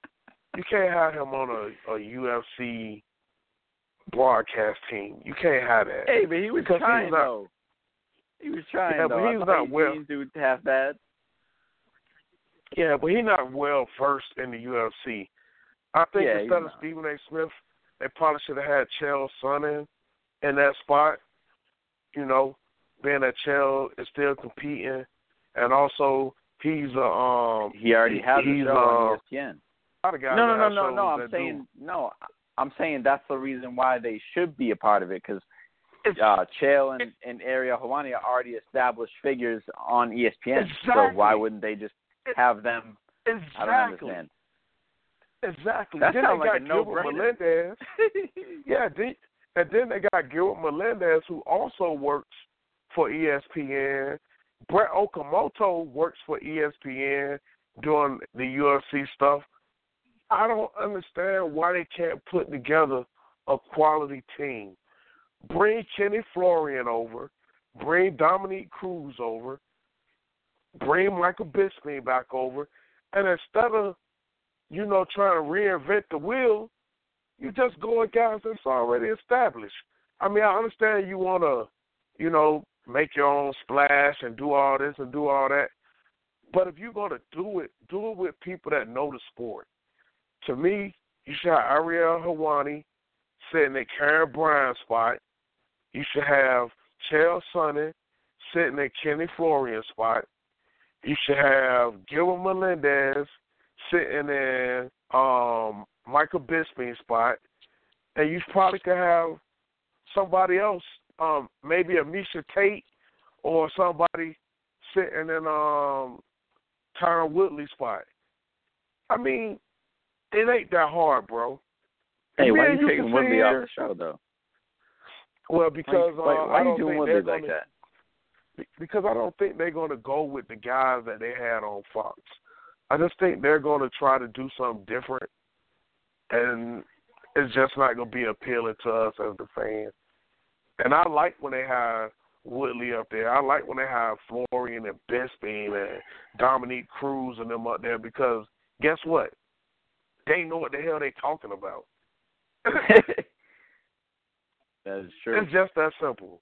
a UFC broadcast team. You can't have that. Hey, but he was trying, though. He was trying, yeah, though. but he's not well. He didn't do half bad. Yeah, but he's not well versed in the UFC. I think instead of Stephen A. Smith, they probably should have had Chael Sonnen in that spot. You know, being that Chael is still competing, and also he's he already has a show on ESPN. I'm saying that's the reason why they should be a part of it, because Chael and Ariel Helwani are already established figures on ESPN. Exactly. So why wouldn't they just have them? Exactly. I don't understand. Exactly. That then sounds they like got a no-brainer. Melendez. And then they got Gilbert Melendez, who also works for ESPN. Brett Okamoto works for ESPN doing the UFC stuff. I don't understand why they can't put together a quality team. Bring Kenny Florian over. Bring Dominique Cruz over. Bring Michael Bisping back over. And instead of, you know, trying to reinvent the wheel, you just go with guys that's already established. I mean, I understand you want to, you know, make your own splash and do all this and do all that. But if you're going to do it with people that know the sport. To me, you should have Ariel Helwani sitting at Karen Bryant's spot. You should have Chael Sonnen sitting at Kenny Florian's spot. You should have Gilbert Melendez sitting in Michael Bisping's spot. And you probably could have somebody else, maybe a Miesha Tate or somebody sitting in Tyron Woodley's spot. I mean, it ain't that hard, bro. Hey, why are you taking Woodley off the show, though? Well, because why are you doing Woodley like that? Because I don't think they're going to go with the guys that they had on Fox. I just think they're going to try to do something different, and it's just not going to be appealing to us as the fans. And I like when they have Woodley up there. I like when they have Florian and Bisping and Dominique Cruz and them up there, because guess what? They know what the hell they talking about. That is true. It's just that simple.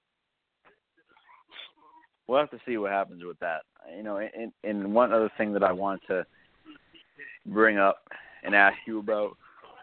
We'll have to see what happens with that. You know, and one other thing that I want to bring up and ask you about,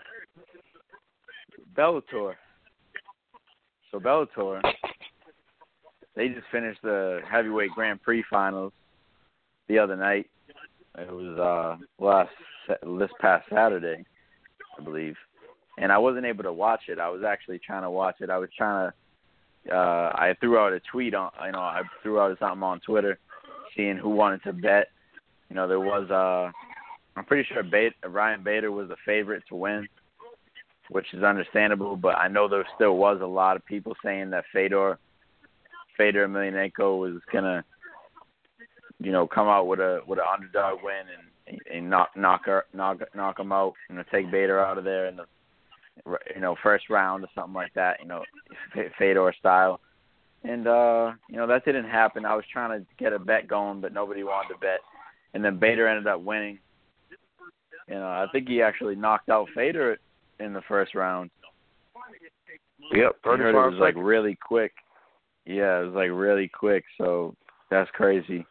Bellator. So Bellator, they just finished the heavyweight Grand Prix finals the other night. It was this past Saturday, I believe. And I wasn't able to watch it. I was actually trying to watch it. I was trying to I threw out a tweet on, I threw out something on Twitter, seeing who wanted to bet there was I'm pretty sure Ryan Bader was the favorite to win, which is understandable. But I know there still was a lot of people saying that Fedor Emelianenko was gonna, come out with an underdog win and knock him out, take Bader out of there in the first round or something like that, Fedor style. And that didn't happen. I was trying to get a bet going, but nobody wanted to bet. And then Bader ended up winning. I think he actually knocked out Fedor in the first round. Yep, 35 seconds. It was like really quick. Yeah, it was like really quick. So that's crazy.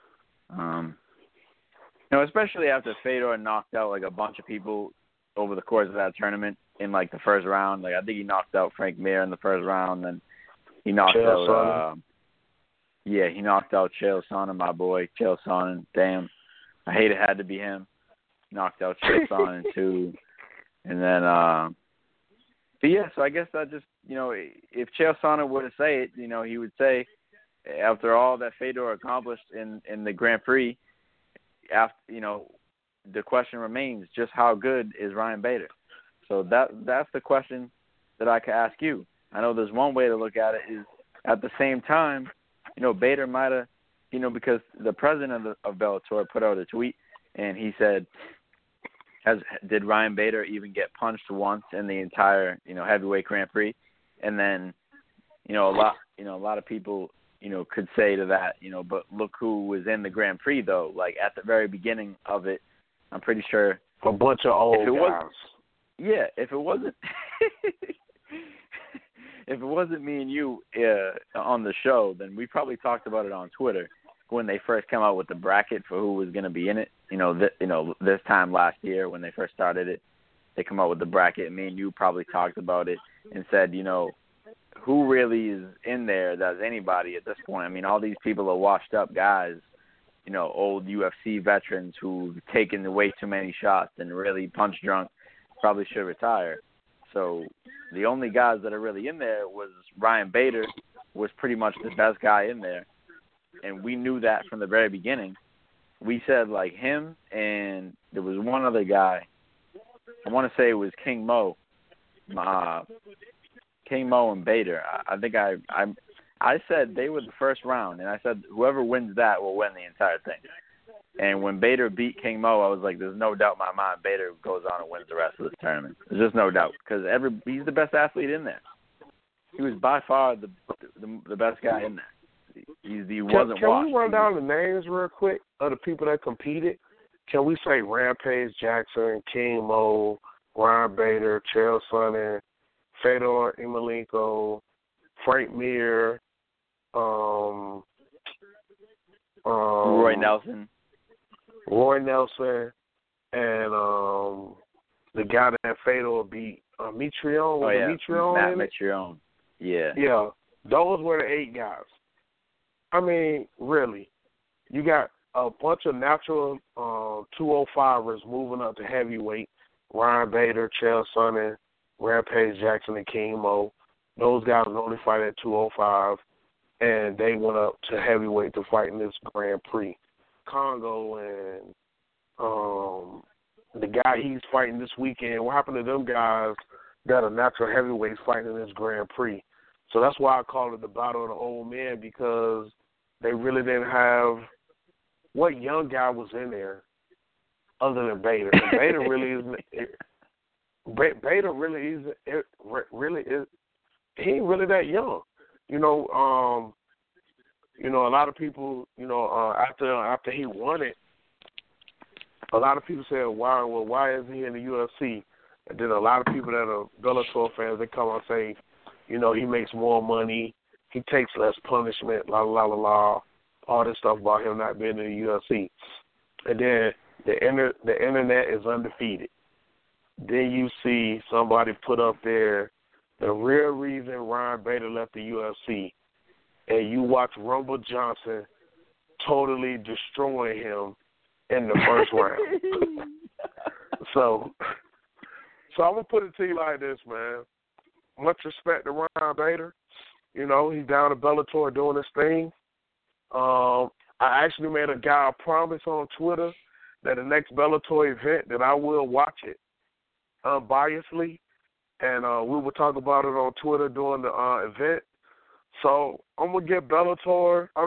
Especially after Fedor knocked out like a bunch of people over the course of that tournament in like the first round. Like I think he knocked out Frank Mir in the first round, and he knocked out. He knocked out Chael Sonnen, my boy, Chael Sonnen. Damn, I hate it had to be him. Knocked out Chael Sonnen too, and then. So I guess that just if Chael Sonnen were to say it, he would say after all that Fedor accomplished in the Grand Prix, after the question remains just how good is Ryan Bader. So that's the question that I could ask you. I know there's one way to look at it is at the same time, Bader might have, because the president of Bellator put out a tweet and he said, did Ryan Bader even get punched once in the entire, heavyweight Grand Prix? And then, a lot of people, could say to that, but look who was in the Grand Prix though. Like at the very beginning of it, I'm pretty sure a bunch of old guys. If it wasn't if it wasn't me and you on the show, then we probably talked about it on Twitter when they first came out with the bracket for who was going to be in it. This time last year when they first started it, they come out with the bracket. And me and you probably talked about it and said, who really is in there that's anybody at this point? I mean, all these people are washed up guys, old UFC veterans who've taken way too many shots and really punch drunk, probably should retire. So the only guys that are really in there was Ryan Bader, was pretty much the best guy in there. And we knew that from the very beginning. We said like him and there was one other guy. I want to say it was King Mo. King Mo and Bader. I think I said they were the first round, and I said whoever wins that will win the entire thing. And when Bader beat King Mo, I was like, there's no doubt in my mind Bader goes on and wins the rest of this tournament. There's just no doubt because he's the best athlete in there. He was by far the best guy in there. He wasn't Can washed. we run down the names real quick of the people that competed? Can we say Rampage Jackson, King Mo, Ryan Bader, Chael Sonnen, Fedor Emelianenko, Frank Mir, Roy Nelson, and the guy that Fedor beat, Mitrione. Matt Mitrione. Yeah. Yeah, those were the 8 guys. I mean, really, you got a bunch of natural 205ers moving up to heavyweight. Ryan Bader, Chael Sonnen, Rampage Jackson, and King Mo. Those guys only fight at 205, and they went up to heavyweight to fight in this Grand Prix. Congo and the guy he's fighting this weekend, what happened to them guys that are natural heavyweights fighting in this Grand Prix? So that's why I call it the Battle of the Old Men, because they really didn't have – what young guy was in there other than Bader? And Bader really isn't – Bader really is he ain't really that young. A lot of people, after he won it, a lot of people said, why isn't he in the UFC? And then a lot of people that are Bellator fans, they come and say, he makes more money, he takes less punishment, all this stuff about him not being in the UFC. And then the internet is undefeated. Then you see somebody put up there the real reason Ryan Bader left the UFC, and you watch Rumble Johnson totally destroying him in the first round. So I'm going to put it to you like this, man. Much respect to Ryan Bader. He's down to Bellator doing his thing. I actually made a guy a promise on Twitter that the next Bellator event that I will watch it unbiasedly, and we will talk about it on Twitter during the event. So I'm gonna get Bellator. I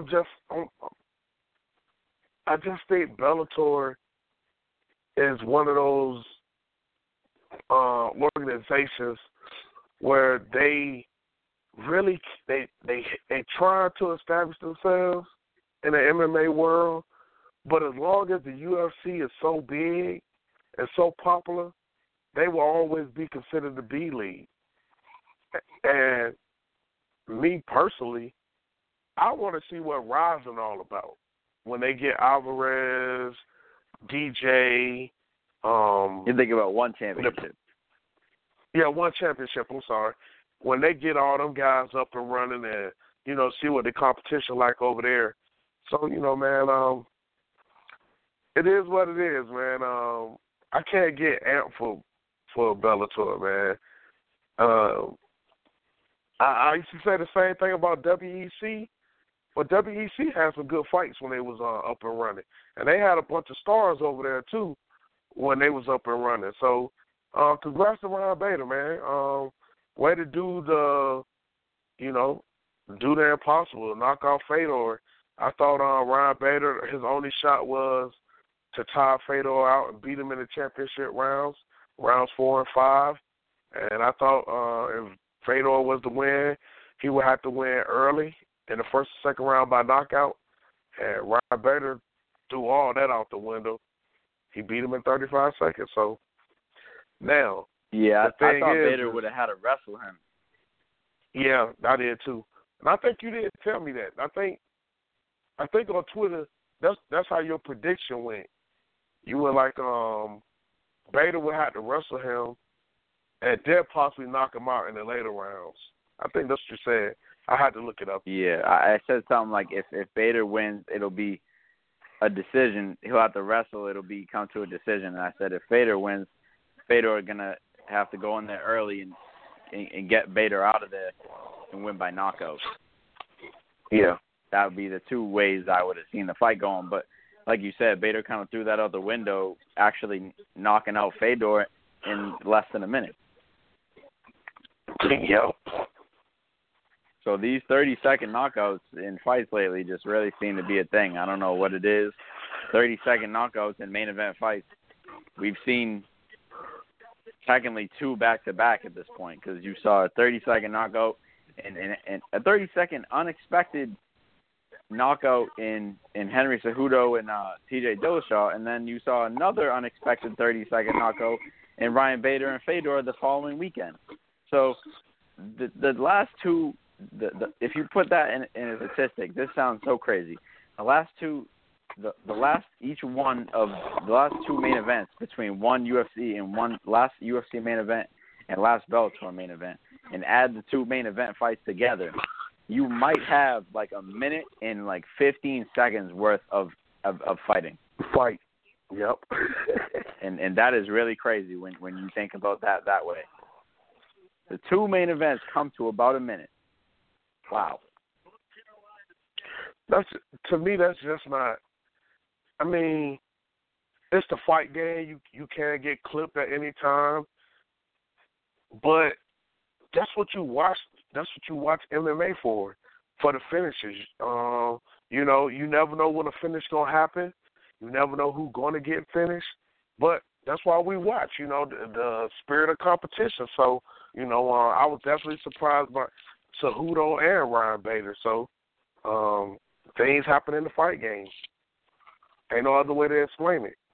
just think Bellator is one of those organizations where they really they try to establish themselves in the MMA world, but as long as the UFC is so big and so popular, they will always be considered the B league. And me personally, I want to see what Rising all about when they get Alvarez, DJ. You think about one championship. One championship. I'm sorry. When they get all them guys up and running and, see what the competition like over there. So, man, it is what it is, man. I can't get amped for Bellator, man. I used to say the same thing about WEC, but WEC had some good fights when they was up and running. And they had a bunch of stars over there, too, when they was up and running. So, congrats to Ryan Bader, man. Way to do the impossible, knock out Fedor. I thought Ryan Bader, his only shot was to tie Fedor out and beat him in the championship rounds 4 and 5. And I thought if Fedor was to win, he would have to win early in the first or second round by knockout. And Ryan Bader threw all that out the window. He beat him in 35 seconds. So now, I thought Bader would have had to wrestle him. Yeah, I did too. And I think you didn't tell me that. I think on Twitter that's how your prediction went. You were like Bader would have to wrestle him and then possibly knock him out in the later rounds. I think that's what you said. I had to look it up. Yeah, I said something like if Bader wins, it'll be a decision. He'll have to wrestle. It'll come to a decision. And I said if Bader wins, Fedor is gonna have to go in there early and get Bader out of there and win by knockout. Yeah, that would be the two ways I would have seen the fight going. But like you said, Bader kind of threw that out the window, actually knocking out Fedor in less than a minute. Yeah. So these 30-second knockouts in fights lately just really seem to be a thing. I don't know what it is. 30-second knockouts in main event fights. We've seen technically 2 back-to-back at this point because you saw a 30-second knockout and a 30-second unexpected knockout in Henry Cejudo and TJ Dillashaw, and then you saw another unexpected 30-second knockout in Ryan Bader and Fedor the following weekend. So the last two, if you put that in a statistic, this sounds so crazy. The last two main events between one UFC and one last UFC main event and last Bellator main event, and add the 2 main event fights together, you might have like a minute and like 15 seconds worth of fighting. Fight. Yep. and that is really crazy when you think about that way. The 2 main events come to about a minute. Wow. To me, that's just not. I mean, it's the fight game. You can't get clipped at any time. But that's what you watch. That's what you watch MMA for the finishes. You never know when a finish gonna happen. You never know who's gonna get finished. But that's why we watch. The spirit of competition. So I was definitely surprised by Cejudo and Ryan Bader. So things happen in the fight game. Ain't no other way to explain it.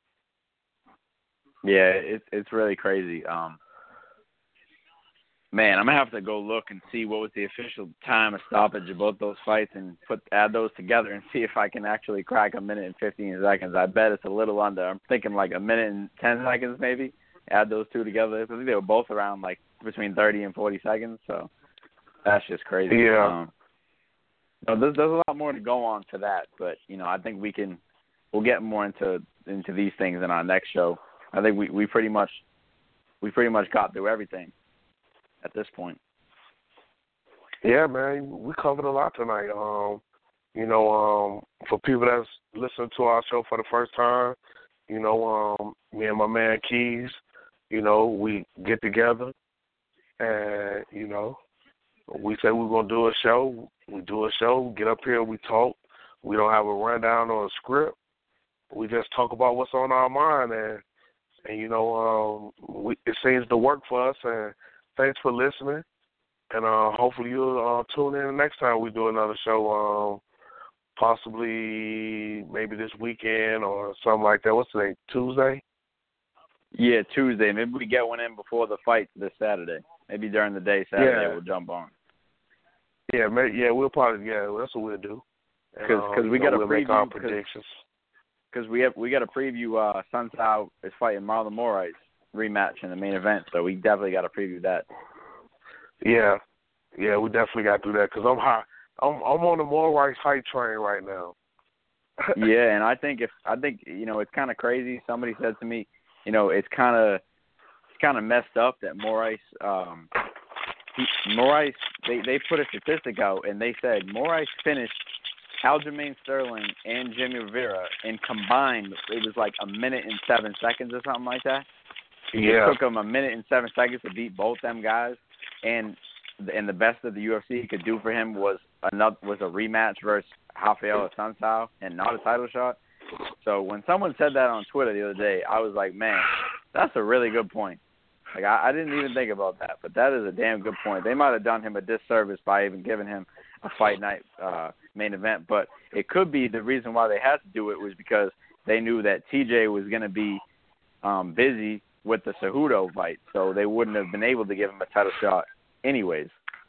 Yeah, it's really crazy. Man, I'm gonna have to go look and see what was the official time of stoppage of both those fights and add those together and see if I can actually crack a minute and 15 seconds. I bet it's a little under. I'm thinking like a minute and 10 seconds maybe. Add those 2 together. I think they were both around like between 30 and 40 seconds. So that's just crazy. Yeah. There's a lot more to go on to that, but I think we'll get more into these things in our next show. I think we pretty much got through everything at this point. Yeah, man, we covered a lot tonight. For people that's listening to our show for the first time, you know, me and my man Keys, you know, we get together and, you know, we say we're going to do a show. We do a show, get up here, we talk. We don't have a rundown or a script. We just talk about what's on our mind, and you know, it seems to work for us, and thanks for listening. And hopefully you'll tune in next time we do another show, possibly maybe this weekend or something like that. What's today, Tuesday? Yeah, Tuesday. Maybe we get one in before the fight this Saturday. Maybe during the day Saturday we'll jump on. Yeah, we'll probably, that's what we'll do. Because we got to make our predictions. Because we got to preview Sun Tzu is fighting Marlon Moraes rematch in the main event, so we definitely got to preview that. Yeah, we definitely got to do that because I'm high. I'm on the Moraes hype train right now. Yeah, and I think you know, it's kind of crazy. Somebody said to me, you know, it's kind of messed up that Moraes they put a statistic out and they said Moraes finished Aljamain Sterling and Jimmy Rivera, and combined it was like 1 minute and 7 seconds or something like that. Yeah. It took him 1 minute and 7 seconds to beat both them guys, and the best that the UFC could do for him was a rematch versus Rafael Assunção and not a title shot. So when someone said that on Twitter the other day, I was like, man, that's a really good point. Like I didn't even think about that, but that is a damn good point. They might have done him a disservice by even giving him a fight night main event, but it could be the reason why they had to do it was because they knew that TJ was going to be busy with the Cejudo fight, so they wouldn't have been able to give him a title shot anyways.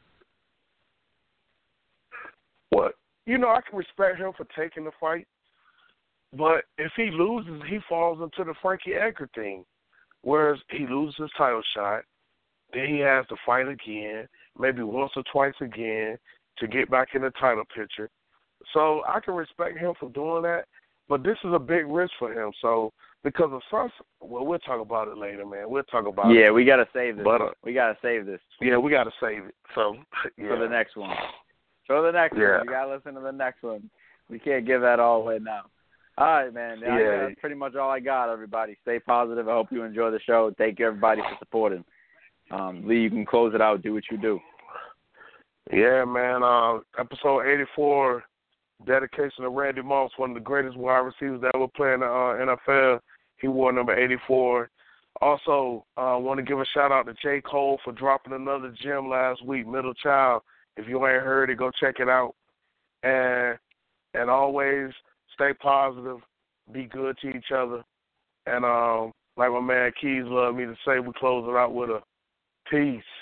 What? You know, I can respect him for taking the fight, but if he loses, he falls into the Frankie Edgar thing, whereas he loses his title shot, then he has to fight again, maybe once or twice again, to get back in the title picture. So I can respect him for doing that, but this is a big risk for him. So because of we'll talk about it later, man. We'll talk about it. Yeah, we got to save this. But, we got to save this. Yeah, we got to save it. So for the next one. For the next one. You got to listen to the next one. We can't give that all away now. All right, man. That's pretty much all I got, everybody. Stay positive. I hope you enjoy the show. Thank you, everybody, for supporting. Lee, you can close it out. Do what you do. Yeah, man. Episode 84, dedication to Randy Moss, one of the greatest wide receivers that ever played in the NFL. He wore number 84. Also, want to give a shout-out to J. Cole for dropping another gem last week, Middle Child. If you ain't heard it, go check it out. And always stay positive, be good to each other. And like my man Keys loved me to say, we close it out with a peace.